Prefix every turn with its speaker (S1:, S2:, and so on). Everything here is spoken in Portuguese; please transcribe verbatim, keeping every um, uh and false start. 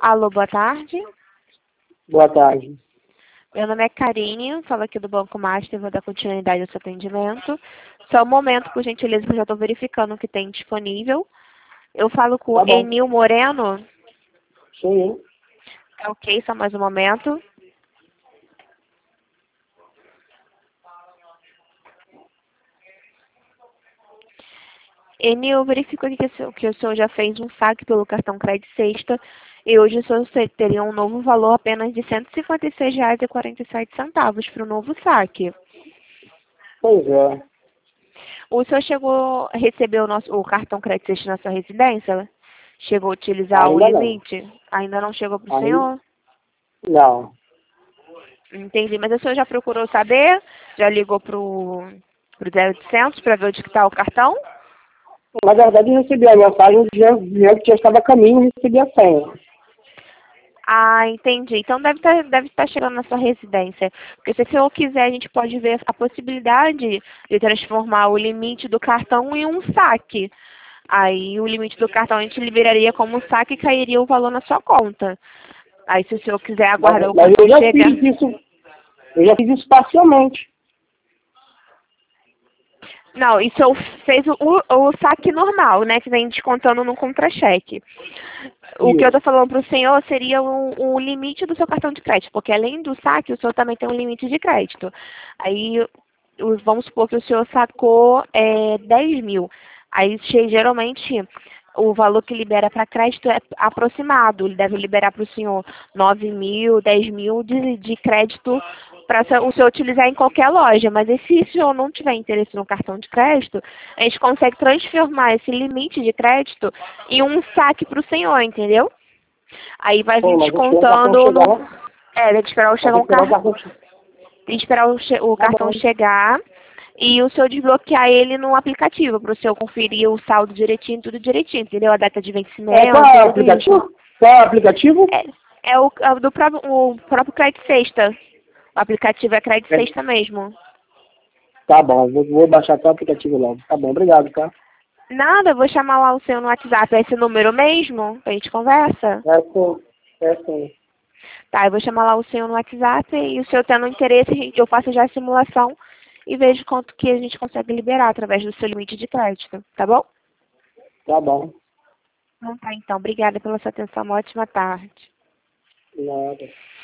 S1: Alô, boa tarde.
S2: Boa tarde.
S1: Meu nome é Karine, falo aqui do Banco Master, vou dar continuidade ao seu atendimento. Só um momento, por gentileza, que eu já estou verificando o que tem disponível. Eu falo com
S2: Tá
S1: o
S2: bom.
S1: Enil Moreno.
S2: Sou eu.
S1: É ok, só mais um momento. Enil, eu verifico aqui que o senhor- que o senhor já fez um saque pelo cartão Crédito Sexta e hoje o senhor se- teria um novo valor apenas de cento e cinquenta e seis reais e quarenta e sete centavos para o novo saque.
S2: Pois é.
S1: O senhor chegou a receber o, nosso, o cartão Crédito Sexta na sua residência? Chegou a utilizar o
S2: Ainda não.
S1: limite? Ainda não chegou para o
S2: Ainda
S1: senhor?
S2: não.
S1: Entendi, mas o senhor já procurou saber? Já ligou para o zero oitocentos para ver onde está o cartão?
S2: Na verdade, eu recebi a mensagem dizendo dizendo que já estava a caminho e recebi a senha.
S1: Ah, entendi. Então deve estar deve estar chegando na sua residência. Porque se o senhor quiser, a gente pode ver a possibilidade de transformar o limite do cartão em um saque. Aí o limite do cartão a gente liberaria como saque e cairia o valor na sua conta. Aí se o senhor quiser aguardar
S2: Mas,
S1: o
S2: mas
S1: cartão
S2: eu já
S1: chegar.
S2: fiz isso. Eu já fiz isso parcialmente.
S1: Não, isso eu fez o, o, o saque normal, né? Que vem descontando no contra-cheque. O que eu
S2: Isso.
S1: estou falando para o senhor seria o, o limite do seu cartão de crédito, porque além do saque, o senhor também tem um limite de crédito. Aí, o- vamos supor que o senhor sacou é, dez mil. Aí, che- geralmente, o valor que libera para crédito é aproximado. Ele deve liberar para o senhor nove mil, dez mil de, de crédito para o senhor utilizar em qualquer loja. Mas e se o senhor não tiver interesse no cartão de crédito, a gente consegue transformar esse limite de crédito em um saque para o senhor, entendeu? Aí vai vir
S2: Pô, mas eu esperar o cartão
S1: descontando no...
S2: chegar.
S1: É, tem que esperar o
S2: Mas
S1: chegar
S2: tem
S1: um
S2: que esperar o
S1: car...
S2: cartão chegar.
S1: tem que esperar o, che- o
S2: Tá
S1: cartão
S2: bom.
S1: chegar e o senhor desbloquear ele no aplicativo, para o senhor conferir o saldo direitinho, tudo direitinho, entendeu? A data de
S2: É, qual
S1: vencimento,
S2: é o
S1: tudo isso.
S2: aplicativo? Qual é o aplicativo?
S1: É, é o, é o do próprio, o próprio Crédito Sexta. O aplicativo é Crédito
S2: É.
S1: Sexta mesmo.
S2: Tá bom, vou, vou baixar até o aplicativo logo. Tá bom, obrigado, tá?
S1: Nada, eu vou chamar lá o senhor no WhatsApp. É esse número mesmo? A gente conversa?
S2: É sim. É sim.
S1: Tá, eu vou chamar lá o senhor no WhatsApp e o senhor tendo interesse, a gente- eu faço já a simulação e vejo quanto que a gente consegue liberar através do seu limite de crédito, tá bom?
S2: Tá bom.
S1: Não tá, então. Obrigada pela sua atenção. Uma ótima tarde.
S2: Nada.